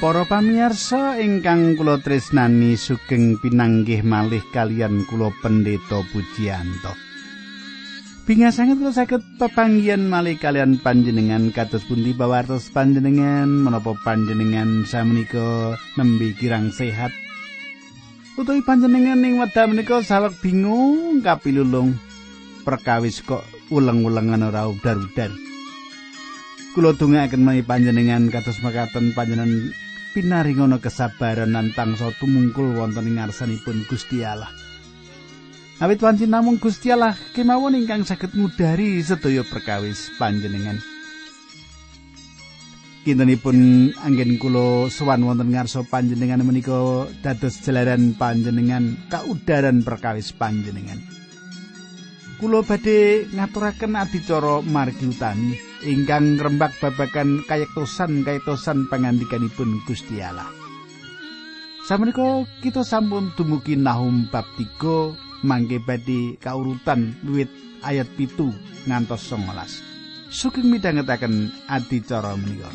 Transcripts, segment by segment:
Para pamirsa ingkang kula tresnani sugeng pinanggih malih kalian kula Pendeta Pujiyanto. Pingasanget kula saged pepanggihan malih kalian panjenengan kados pundi pawartos panjenengan menapa panjenengan samenika nembe kirang sehat. Utawi panjenengan ing wekdal menika saweg bingung kapilulung perkawis kok uleng-ulengan ora udar-udar. Kula dongaaken menawi panjenengan kados mekaten panjenengan pinaringono kesabaran lan tangsa tumungkul wonten ing ngarsanipun Gusti Allah. Awit pancen namung Gusti Allah kemawon ingkang saged ngudari sedaya perkawis panjenengan. Kintenipun anggen kula sowan wonten ngarsa panjenengan menika dados jalaran panjenengan kaudaran perkawis panjenengan. Kula badhe ngaturaken adicara margi utami ingkang ngrembak babagan kayektosan pangandikanipun Gusti Allah. Sameneika kita sampun dumugi Nahum bab 3 mangke badhe kaurutan wiwit ayat 7 ngantos 19. Sugeng midhangetaken adicara menika.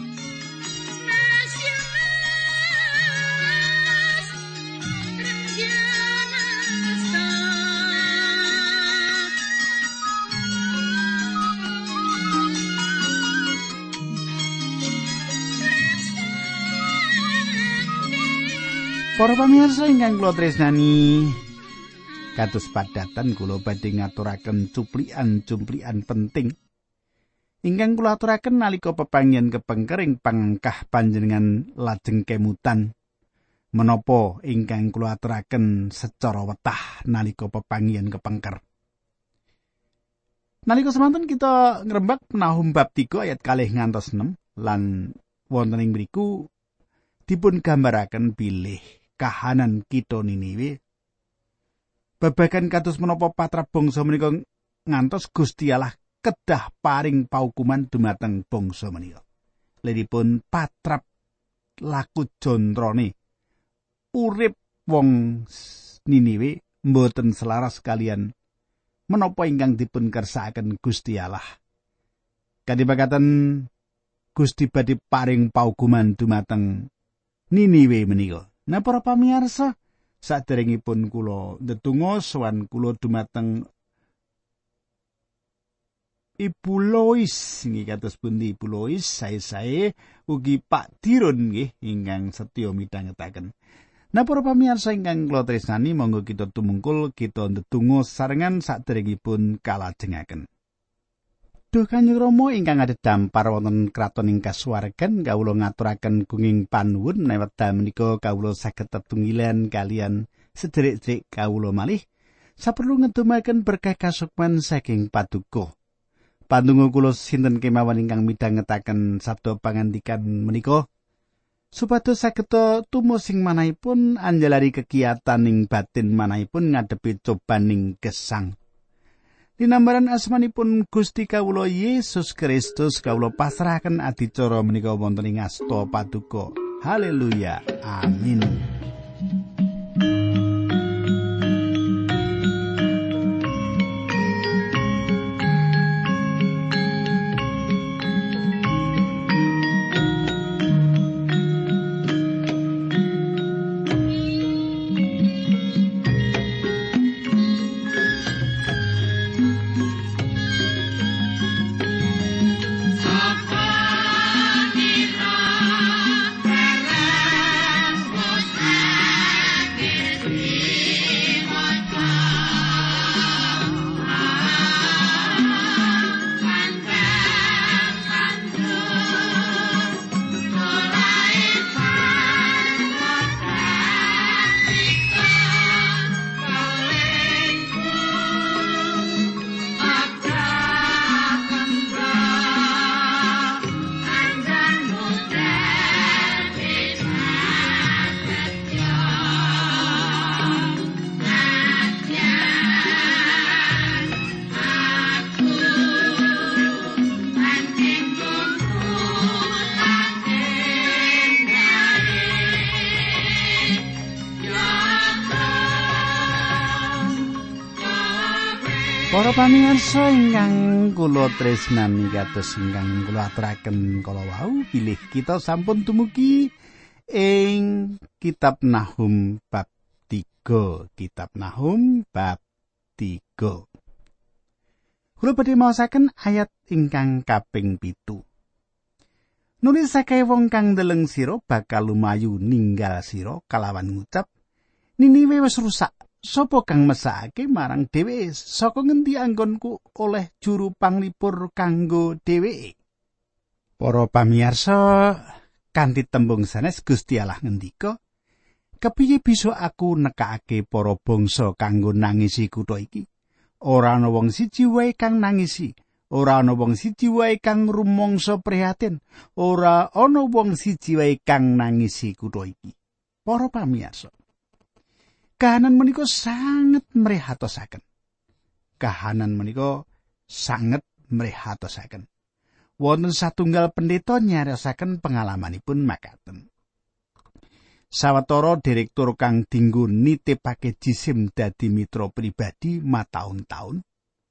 Para pamirsa ingkang kula tresnani, kados padatan kula badhe ngaturaken cuplikan penting ingkang kula aturaken nalika pepanggihan kepengker ing pangkah panjenengan lajeng kemutan. Menapa ingkang kula aturaken secara wetah nalika pepanggihan kepengker. Nalika semanten kita ngrembak Nahum bab 3 ayat 2 ngantos 6 lan wonten ing mriku dipun gambaraken bilih kahanan kita Niniwe. Babagan kados menapa patrap bangsa menika ngantos Gusti Allah kedah paring paukuman dumateng bangsa menika. Liripun patrap laku jontrone urip wong Niniwe mboten selaras kalian menapa ingkang dipun kersakaken Gusti Allah. Kadipakaten Gusti badhe paring paukuman dumateng Niniwe menika. Nah para pamirsa, saderengipun kula ndedonga sowan kula dumateng Ibu Lois nggih kados pundi Ibu Lois sae-sae ugi Pak Dirun nggih ingkang setya midhangetaken. Nah para pamirsa ingkang kula tresnani monggo kita tumungkul kita ndedonga sarengan saderengipun kalajengaken. Duh Kanjeng Rama ingkang adhedhampar wonten kraton ing kasuwargan kawula ngaturaken gunging panuwun menawi wekdal menika kawula saged tetunggilan kalian sederek-sederek kawula malih saperlu ngedumaken berkah kasukman saking Paduka. Pandonga kula sinten kemawon ingkang midhangetaken sabda pangandikan menika supados saged tumusing manahipun anjalari kegiatan ing batin manahipun ngadepi cobaning gesang. Dinambaran asmanipun Gusti kawula Yesus Kristus kawula pasrahaken adicara menika wonten ing asta Paduka. Haleluya. Amin. Para pamirsa ingkang kula tresnani kados ingkang kula aturaken kala wau bilih kita sampun dumugi ing kitab Nahum bab 3. Kitab Nahum bab 3. Kula badhe maosaken ayat ingkang kaping 7. Nulisake wong kang ndeleng sira bakal lumayu ninggal sira kalawan ngucap, Niniwe wis rusak. Sapa kang mesakake marang dheweke? Saka ngendi anggonku oleh juru panglipur kanggo dheweke? Para pamirsa, kanthi tembung sanes Gusti Allah ngendika, kepiye bisa aku nekake para bangsa kanggo nangisi kutha iki? Ora ana wong siji wae kang nangisi, ora ana wong siji wae kang rumangsa prihatin, ora ana wong siji wae kang nangisi kutha iki. Para pamirsa, kahanan menika sanget mrehatosaken. Kahanan menika sanget mrehatosaken. Wonten satunggal pendeta nyariosaken pengalamanipun makaten. Sawetara direktur kang dinggo nitipake jisim dadi mitra pribadi mataun-taun.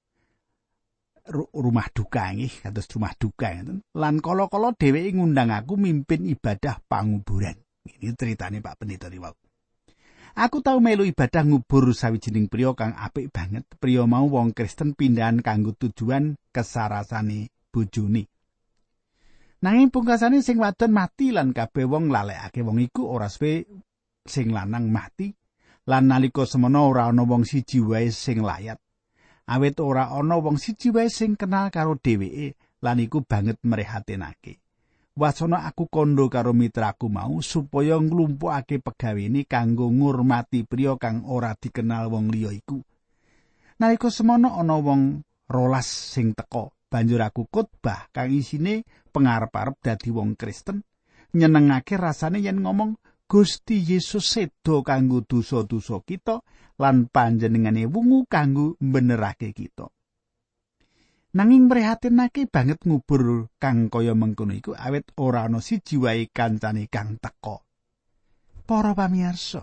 Rumah duka nggih, kados rumah duka ngeten. Lan kala-kala dheweke ngundang aku mimpin ibadah panguburan. Ini ceritane Pak Pendeta niku. Aku tau melu ibadah ngubur sawijining priya kang apik banget. Priya mau wong Kristen pindahan kanggo tujuan kesarasane bojone. Nanging pungkasane sing wadon mati lan kabeh wong lalekake wong iku ora suwe sing lanang mati. Lan nalika semana ora ana wong siji wae sing layat. Awit ora ana wong siji wae sing kenal karo dheweke lan iku banget mrehatinake. Wasana aku kandha karo mitraku mau supaya nglumpukake pegawene kanggo ngurmati priya kang ora dikenal wong liya iku. Nalika semana ana wong 12 sing teka, banjur aku khotbah kang isine pangarep-arep dadi wong Kristen, nyenengake rasane yen ngomong Gusti Yesus sedo kanggo dosa-dosa kita lan panjenengane wungu kanggo mbenerake kita. Nanging mrihatinake banget ngubur kang kaya mengkono iku awit ora ana siji wae kancane kang teka. Para pamirsa,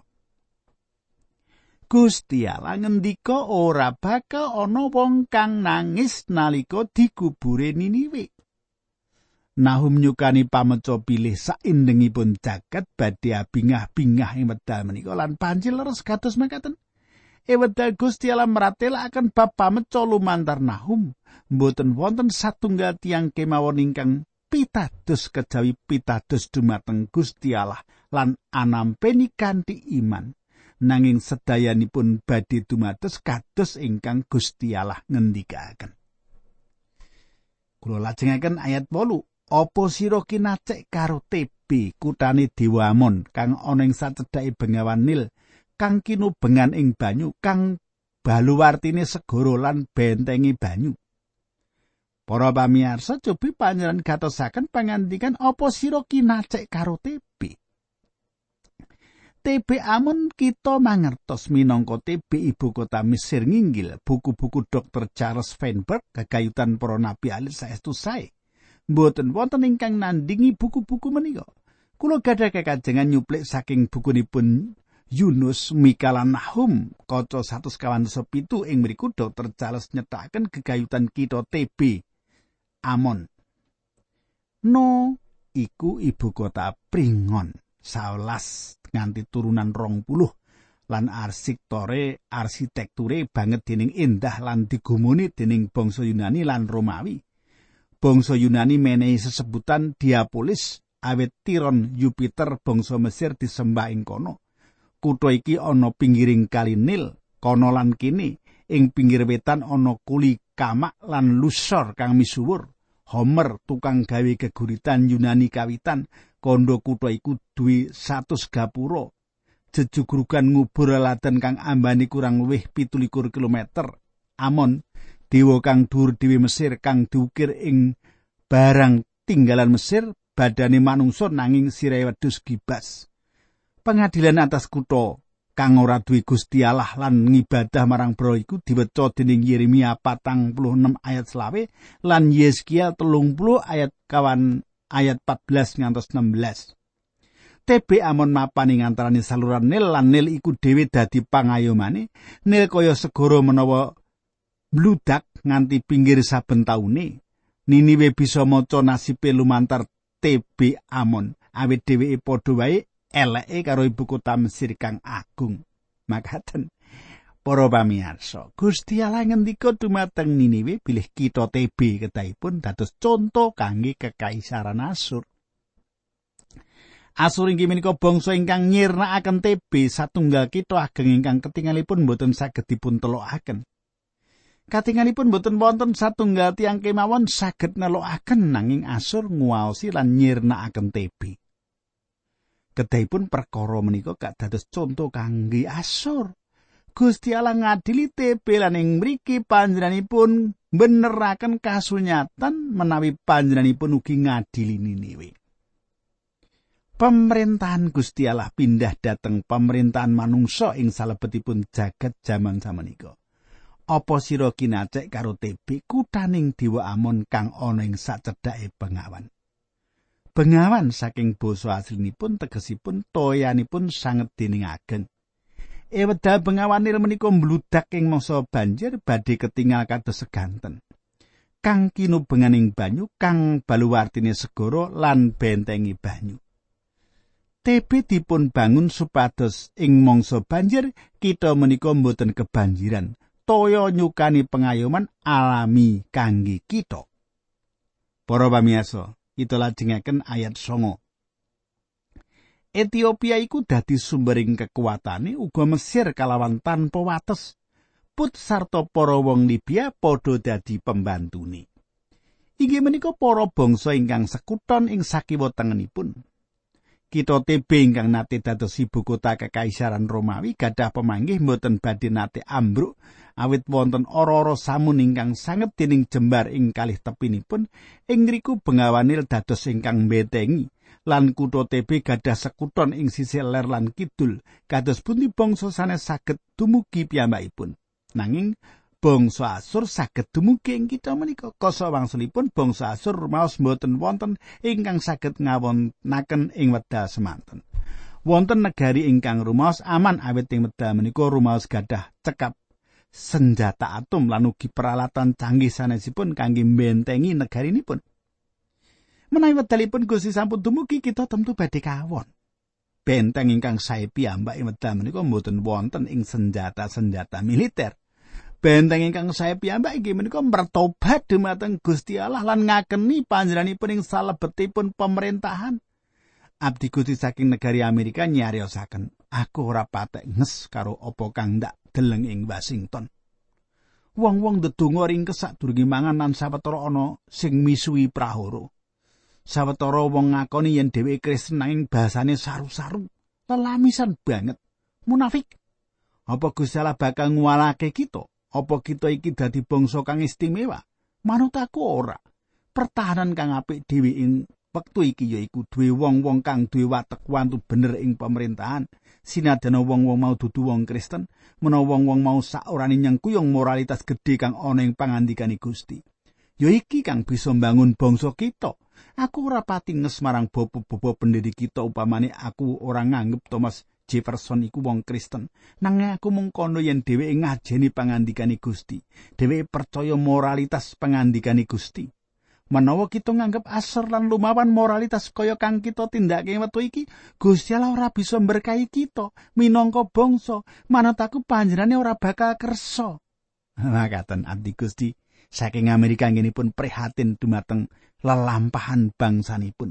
Gusti Allah ngendika ora bakal ana wong kang nangis nalika dikubure Niniwe. Nahum nyukani pameca pilih saindengipun jagat badhe abingah-bingah ing wekdal menika lan panci leres kados mekaten. Wekdal Gusti Allah maratelaken bab pameca lumantar Nahum, mboten wonten satunggal tiyang kemawon ingkang pitados kejawi pitados dumateng Gusti Allah lan anampeni kanthi iman. Nanging sedayanipun badhe dumados kados ingkang Gusti Allah ngendikaken. Kula lajengaken ayat 8. Apa sira kinacek karo TB kutane Dewa Amon kang ana ing sacedhake Bengawan Nil, kang kinubengan ing banyu, kang baluwartine segara lan bentengi banyu. Para pamirsa, cobi panjenengan gatosaken pangandikan apa sira kinacek karo TB. TB Amon kita mangertos minangka TB ibu kota Mesir nginggil. Buku-buku Dr. Charles Feinberg gegayutan para nabi alit saestu sae. Mboten wonten ingkang nandingi buku-buku menika. Kula gadah kekajengan nyuplik saking bukunipun Yunus, Mika lan Nahum kaca 197 ing mriku Dr. Charles nyetaken gegayutan kita TB Amon. No iku ibu kota Pringon 11 nganti turunan 20 lan arsitekture banget dening endah lan digumuni dening bangsa Yunani lan Romawi. Bangsa Yunani menehi sesebutan Diapolis awit Tiron Jupiter bangsa Mesir disembah ing kono. Kutha iki ana pinggiring Kali Nil, kono lan kene. Ing pinggir wetan ana Kuli Kamak lan Lusor kang misuwur. Homer tukang gawe geguritan Yunani kawitan, kandha kutha iku duwe 100 gapura. Jejugrugan ngubur laladan kang ambane kurang luwih 17 kilometer. Amon dewa kang dhuwur dhewe Mesir kang diukir ing barang tinggalan Mesir, badane manungsa nanging sirahe wedhus gibas. Pengadilan atas kutha kang ora duwe Gusti Allah lan ngibadah marang Bro iku diweca dening Yeremia 46 ayat 20 lan Yeskiel 30 ayat 14 ngantos 16. TB Amon mapan ing antaraning saluran Nil lan Nil iku dhewe dadi pangayomane. Nil kaya segara menawa bludak nganti pinggir saben taune. Niniwe bisa maca nasibe lumantar TB Amon awit dheweke padha wae eleke karo ibu kota Mesir kang agung. Makaten para pamirsa, Gusti Allah ngendika dumateng Niniwe bilih kitha TB kedahipun dados conto kangge kekaisaran Asur. Asur inggih menika bangsa ingkang nyirnakaken TB satunggal kitha ageng ingkang ketingalipun boten saged dipuntelokaken. Katingalipun boten wonten satunggal tiyang kemawon saged nelokaken nanging Asur nguwaosi lan nyirnakaken TB. Kedahipun perkara menika gak dados conto kangge Asur. Gusti Allah ngadili TB lan ing mriki panjenenganipun beneraken kasunyatan menawi panjenenganipun ugi ngadili Niniwe. Pemerintahan Gusti Allah pindah dhateng pemerintahan manungsa ing salebetipun jagat jaman samenika. Apa sira kinacek karo TB kuthaning Dewa Amon kang ana ing sacedhake Bengawan? Bengawan saking basa aslinipun tegesipun toyanipun sanget dening ageng. Wedal Bengawanil menika mbludak ing mangsa banjir badhe ketingal kados seganten. Kang kinubenganing banyu, kang baluwartine segara lan bentengi banyu. TB dipun bangun supados ing mangsa banjir kita menika mboten kebanjiran. Toya nyukani pengayoman alami kangge kita. Para pamirsa, kita lajengaken ayat 9. Etiopia iku dadi sumbering kekuatane, uga Mesir kalawan tanpa wates. Put sarta para wong Libya padha dadi pembantune. Inggih menika para bangsa ingkang sekuton ing sakiwa tengenipun. Kitha TB ingkang nate dados ibu kota Kekaisaran Romawi gadah pamanggih mboten badhe nate ambruk awit wonten ora-ora samun ingkang sanget dening jembar ing kalih tepinipun. Ing ngriku Bengawanil dados ingkang mbetengi lan kutha TB gadah sekuton ing sisih ler lan kidul. Kados pundi bangsa sanes saged dumugi piyambakipun. Nanging bangsa Asur saged dumugi ing kitha menika. Kasa wangsulipun bangsa Asur maos mboten wonten ingkang saged ngawontenaken ing wedal semanten. Wonten negari ingkang rumaos aman awit ing wedal menika rumaos gadah cekap senjata atom lan ugi peralatan canggih sanesipun kangge mbentengi negarinipun. Menawi wedalipun Gusti sampun dumugi kita tentu badhe kawon. Benteng ingkang sae piyambak ing wedal menika mboten wonten ing senjata-senjata militer. Benteng ingkang sae piyambak inggih menika mertobat dumateng Gusti Allah lan ngakeni panjenenganipun ing salebetipun pemerintahan. Abdi Gusti saking negari Amerika nyariosaken, aku ora patek nges karo apa kang ndak deleng ing Washington. Wong-wong ndedonga ringkes sadurunge mangan lan sawetara ana sing misuhi prahara. Sawetara wong ngakoni yen dheweke Kristen nanging bahasane saru-saru, lelamisan banget, munafik. Apa Gusti Allah bakal nguwalake kita? Apa kita iki dadi bangsa kang istimewa? Manut aku ora. Pertahanan kang apik dhewe ing wektu iki yaiku duwe wong-wong kang duwe watek wantu bener ing pemerintahan. Sinadyan wong-wong mau dudu wong Kristen, menawa wong-wong mau saorane nyengkuyung moralitas gedhe kang ana ing pangandikane Gusti. Ya iki kang bisa mbangun bangsa kita. Aku ora pati nges marang bapa-bapa pendidik kita upamane aku ora nganggep Thomas Jefferson iku wong Kristen. Nanging aku mung kono yen dheweke ngajeni pangandikane Gusti. Dheweke percaya moralitas pangandikane Gusti. Menawa kita nganggep asor lan lumawan moralitas kaya kang kita tindake wektu iki, Gusti Allah ora bisa mberkahi kita minangka bangsa. Manut aku panjenengane ora bakal kersa. Makaten abdi Gusti saking Amerika ngenipun prihatin dumateng lelampahan bangsanipun.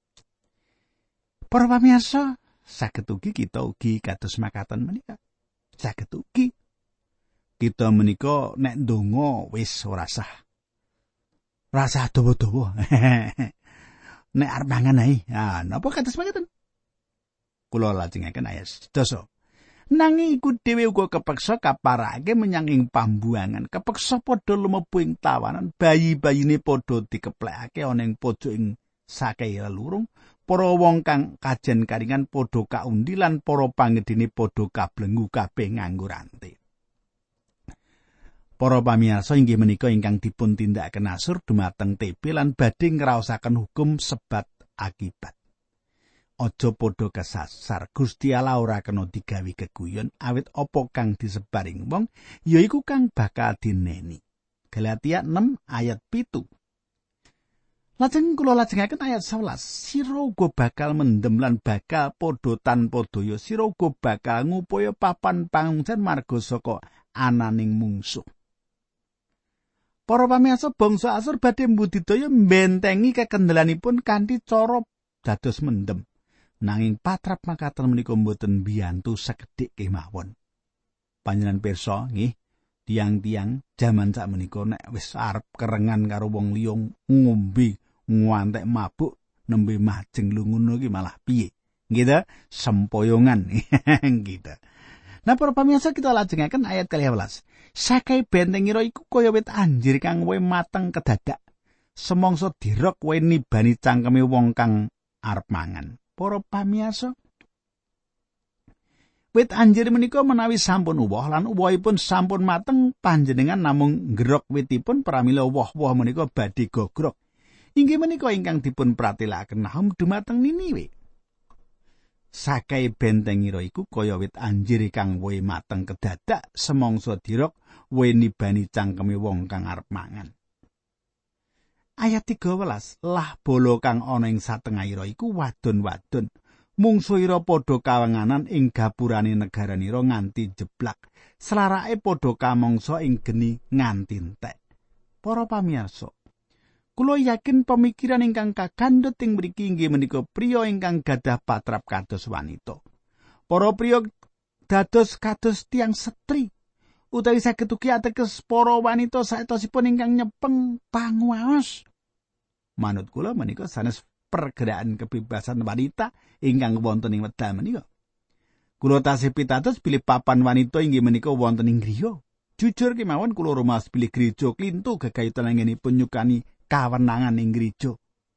Para pamirsa, saged ugi kita ugi kados makaten menika. Saged ugi kita menika nek ndonga wis ora sah. Rasa dawa-dawa. Nek arep mangan ae. Ah, napa kados makaten? Kula lajengaken ayat 10. Nanging iku dhewe uga kepeksa kaparake menyang ing pambuangan, kepeksa padha lumebu ing tawanan, bayi-bayine padha dikeplekake ana ing pojok ing sakehe lelurung, para wong kang kajen karingan padha kaundi lan para pangedine padha kablengu kabeh nganggo rantai. Para pamirsa inggih menika ingkang dipun tindakaken Asur dumateng TB lan badhe ngraosaken hukum sebat akibat. Aja padha kesasar. Gusti Allah ora kena digawe geguyon awit apa kang disebaring wong yaiku kang bakal dineni. Galatia 6 ayat 7. Lajeng kula lajengaken ayat 11. Sira uga bakal mendem lan bakal padha tanpa daya. Sira uga bakal ngupaya papan pangungsian marga saka ananing mungsuh. Para pamirsa, bangsa Asur badhe mbudidaya mbentengi kekendelanipun kanthi cara dados mendem. Nanging patrap makaten menika mboten mbiyantu sekedhik kemawon. Panjenengan pirsa nggih, tiang-tiang jaman sakmenika nek wis arep kerengan karo wong liya ngombe ngantek mabuk nembe majeng lu ngono iki malah piye? Gitu, sempoyongan gitu. Nah, para pamirsa kita lajengaken ayat 12. Sakai bentengira iku kaya wit anjir kang wae mateng kedadak. Semangsa dirok wae nibani cangkeme wong kang arep mangan. Para pamirsa, wit anjir menika menawi sampun uwoh lan uwohipun sampun mateng, panjenengan namung nggerok witipun pramila woh-woh menika badhe gogrok. Inggih menika ingkang dipun pratelakaken Nahum dumateng Niniwe. Sakai bentengira iku kaya wit anjir kang wae mateng kedadak, semangsa dirok wae nibani cangkeme wong kang arep mangan. Ayat 13. Lah bala kang ana ing satengahira iku wadon-wadon. Mungsuhira padha kawenganan ing gapurane negaranira nganti jeblak. Selarake padha kamangsa ing geni nganti entek. Para pamirsa, kula yakin pemikiran ingkang kagandhut ing mriki inggih menika priya ingkang gadah patrap kados wanita. Para priya dados kados tiang setri utawi saged ugi ateges para wanita saetosipun ingkang nyepeng panguwaos. Manut kula menika sanes pergerakan kebebasan wanita ingkang wonten ing wekdal menika. Kula tasih pitados bilih papan wanita inggih menika wonten ing griya. Jujur kemawon kula rumaos bilih gereja klintu gegayutan anggenipun nyukani kawenangan ing gereja.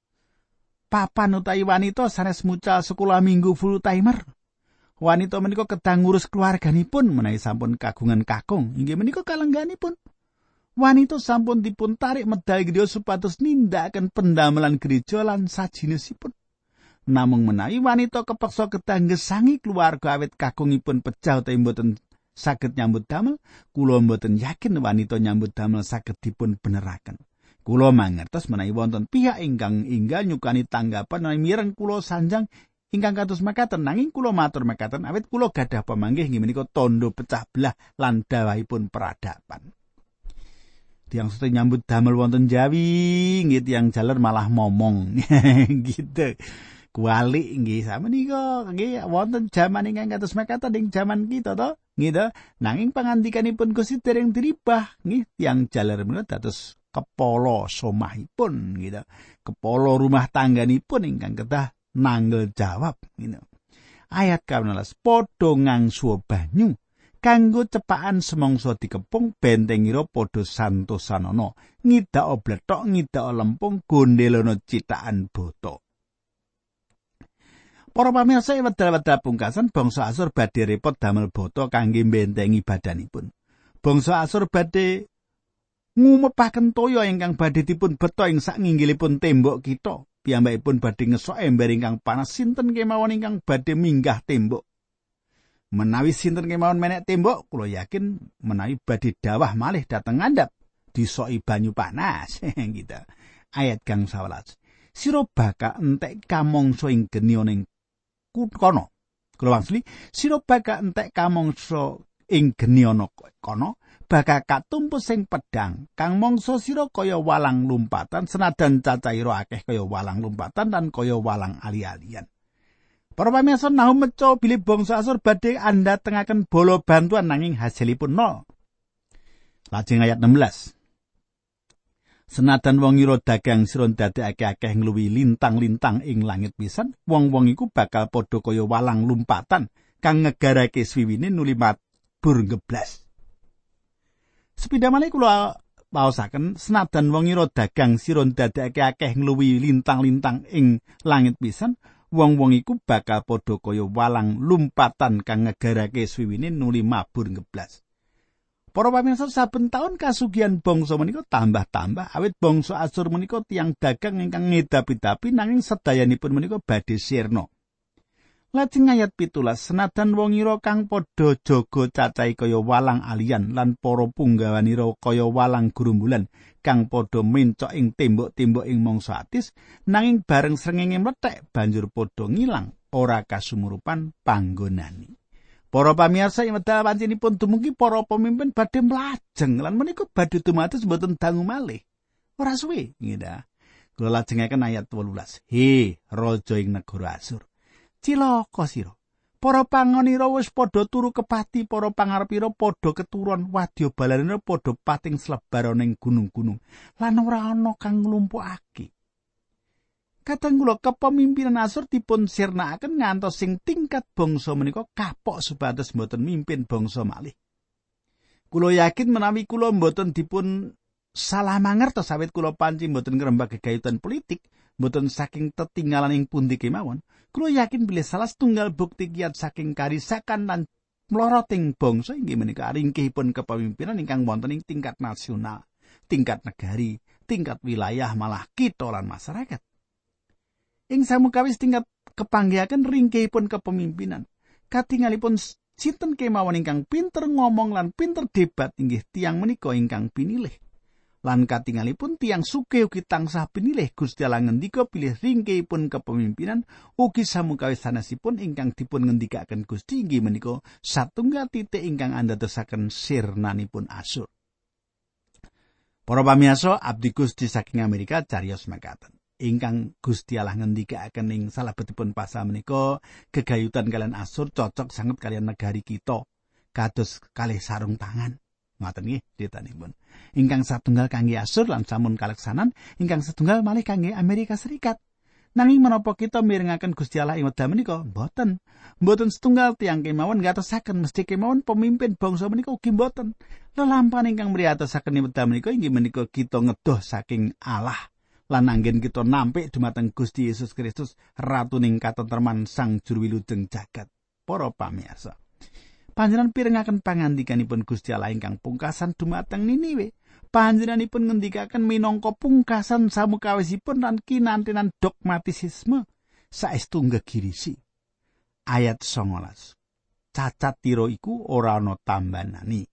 Papan utawi wanita sanes mucal sekolah minggu full timer. Wanita menika kedah ngurus keluarganipun menawi sampun kagungan kakung, inggih menika kalengganipun. Wanita sampun dipun tarik medal griya supados nindakaken pendamelan gereja lan sajinisipun. Namung menawi wanita kepeksa kedah ngesangi keluarga awit kakungipun pecah utawi mboten saged nyambut damel, kula mboten yakin wanita nyambut damel saged dipun beneraken. Kula mangertos menawi wonten pihak ingkang enggal nyukani tanggapan menawi mireng kula sanjang ingkang kados mekaten, nanging kula matur mekaten awit kula gadah pamanggih inggih menika tandha pecah belah lan dawahipun peradaban. Tiang sedaya nyambut damel wonten Jawi, nggih tiang jaler malah momong. Gitu. Kualik nggih samenika nggih wonten jaman ingkang kados mekaten ing jaman kita to, nggih. Nanging pangandikanipun Gusti dereng diribah, nggih tiang jaler menika dados kepala somahipun gitu. Kepala rumah tangganipun ingkang kedah nanggel jawab gitu. Ayat 12 padha ngangsu banyu kanggo cepakan semangsa dikepung bentengira padha santosanana ngidak blethok ngidak lempung gondelana citakan bata. Para pamirsa wedal-wedal pungkasan bangsa Asur badhe repot damel bata kangge mbentengi badanipun. Bangsa Asur badhe ngumepaken toya ingkang badhe dipun beto ing sak nginggilipun tembok kita. Piyambakipun badhe ngesok ember ingkang panas sinten kemawon ingkang badhe minggah tembok. Menawi sinten kemawon menek tembok, kula yakin menawi badhe dawah malih dhateng ngandhap disoki banyu panas gitu. Ayat kang 11. Sira bakal entek kamangsa ing geni ning kono. Kula wangsuli, sira bakal entek kamangsa ing geni ana kono. Bakal katumpus sing pedang kang mangsa sira kaya walang lumpatan senajan cacaira akeh kaya walang lumpatan lan kaya walang ali-alian. Para pamirsa Nahum meca bilih bangsa Asur badhe andhatengaken bala bantuan nanging hasilipun nol. Lajeng ayat 16. Senajan wong ira dagang sira ndadekake akeh ngluwi lintang-lintang ing langit pisan, wong-wong iku bakal padha kaya walang lumpatan kang ngegarake swiwine nuli mabur ngeblas. Sepida malih kula waosaken senajan wong ira dagang sira ndadekake akeh ngluwi lintang-lintang ing langit pisan, wong-wong iku bakal padha kaya walang lumpatan kang ngegarake swiwine nuli mabur ngeblas. Para pamirsa saben taun kasugihan bangsa menika tambah-tambah awit bangsa Asur menika tiyang dagang ingkang ngedapi-dapi nanging sedayanipun menika badhe sirna. Lajeng ayat 17 senajan wong ira kang padha jaga cacahe kaya walang alian lan para punggawanira kaya walang gerumbulan kang padha mencok ing tembok-tembok ing mangsa atis nanging bareng srengenge mlethek banjur padha ngilang ora kasumurupan panggonane. Para pamirsa ing wekdal panjenipun dumugi para pemimpin badhe mlajeng lan menika badhe dumados mboten dangu malih. Ora suwe nggih. Kula lajengaken ayat 18. He raja ing negara Asur. Cilaka sira. Para pangonira wis padha turu kepati, para pangarepira padha keturun, wadya balanira padha pating slebar ana ing gunung-gunung, lan ora ana kang nglumpukake. Kadang kula kepemimpinan Asur dipun sirnakaken ngantos sing tingkat bangsa menika kapok supados mboten mimpin bangsa malih. Kula yakin menawi kula mboten dipun salah mangertos awit kula panci mboten ngrembak gegayutan politik, mboten saking tetinggalan ing pundi kemawon. Kula yakin bilih salah setunggal bukti kiat saking karisakan lan mloroting bangsa inggih menika ringkihipun kepemimpinan ingkang wonten ing tingkat nasional, tingkat negari, tingkat wilayah malah kitha lan masyarakat. Ing samukawis tingkat kepanggihaken ringkihipun kepemimpinan. Katingalipun sinten kemawon ingkang pinter ngomong lan pinter debat inggih tiyang menika ingkang pinilih. Lan katingalipun tiyang sugih ugi tansah pinilih Gusti Allah ngendika bilih ringkihipun kepemimpinan ugi samukawis sanesipun ingkang dipun ngendikaken Gusti inggih menika satunggal titik ingkang andadosaken sirnanipun Asur. Para pamirsa, abdi Gusti saking Amerika cariyos makaten. Ingkang Gusti Allah ngendikaken ing salebetipun pasal menika gegayutan kalian Asur cocok sanget kalian negari kita kados kalih sarung tangan. Ngoten nggih critanipun. Ingkang satunggal kangge Asur lan sampun kaleksanan, ingkang setunggal malih kangge Amerika Serikat. Nanging menapa kita mirengaken Gusti Allah ing wekdal menika? Mboten. Mboten setunggal tiyang kemawon ngatosaken mesti kemawon pemimpin bangsa menika ugi mboten. Lelampahan ingkang mriyatosaken ing wekdal menika inggih menika kita ngedoh saking Allah lan anggen kita nampik dumateng Gusti Yesus Kristus ratuning katentreman Sang Juru Wilujeng jagat. Para pamirsa, panjenengan pirengaken pangandikanipun Gusti Allah ingkang pungkasan dumateng Niniwe. Panjenenganipun ngendikaken minangka pungkasan samukawisipun lan kinantenan dogmatisisme saestu nggegirisi. Ayat 19. Cacat tira iku ora ana tambanani.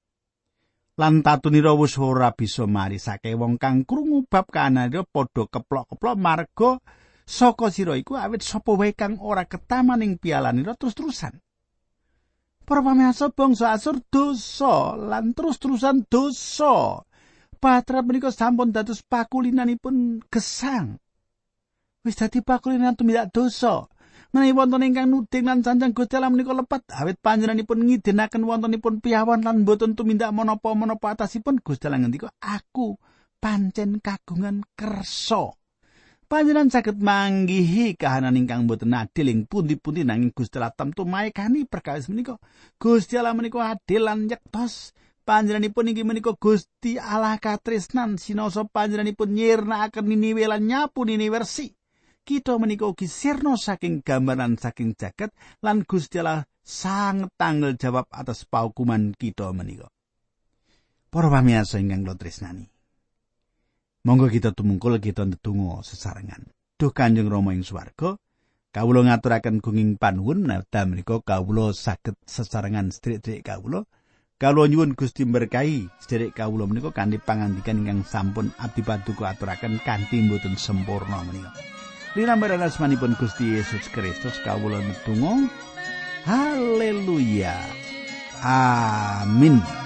Lan tatunira wis ora bisa marisake wong kang krungu bab kahanane padha keplok-keplok marga saka sira iku awit sapa wae kang ora ketamaning pialanira terus-terusan. Para pamirsa, bangsa Asur dosa lan terus-terusan dosa. Patrap menika sampun dados pakulinanipun gesang. Wis dadi pakulinan tumindak dosa. Menawi wonten ingkang nuding lan sanjang Gusti Allah menika lepat awit panjenenganipun ngidinaken wontenipun piawan lan boten tumindak menapa-menapa atasipun, Gusti Allah ngendika, "Aku pancen kagungan kersa." Panjenengan saged manggihi kahanan ingkang boten adil ing pundi-pundi nanging Gusti Allah tamtu maekani perkawis menika. Gusti Allah menika adil lan nyektos. Panjenenganipun inggih menika Gusti Allah katresnan sinaosa panjenenganipun nyirnakaken Niniwe lan nyapu Niniwe resik. Kita menika ugi sirna saking gambaran saking jagat lan Gusti Allah sanget tanggal jawab atas paukuman kita menika. Para pamirsa ingkang kula tresnani, monggo kita tumungkul kita ndedonga sesarengan. Duh Kanjeng Rama ing swarga, kawula ngaturaken gunging panuwun menawi menika kawula saged sesarengan sedherek kawula. Kawula nyuwun Gusti berkahi sedherek kawula menika kanthi pangandikan ingkang sampun abdi paduka aturaken kanthi mboten sempurna menika. Linambaran asmanipun Gusti Yesus Kristus kawula ndedonga. Haleluya. Amin.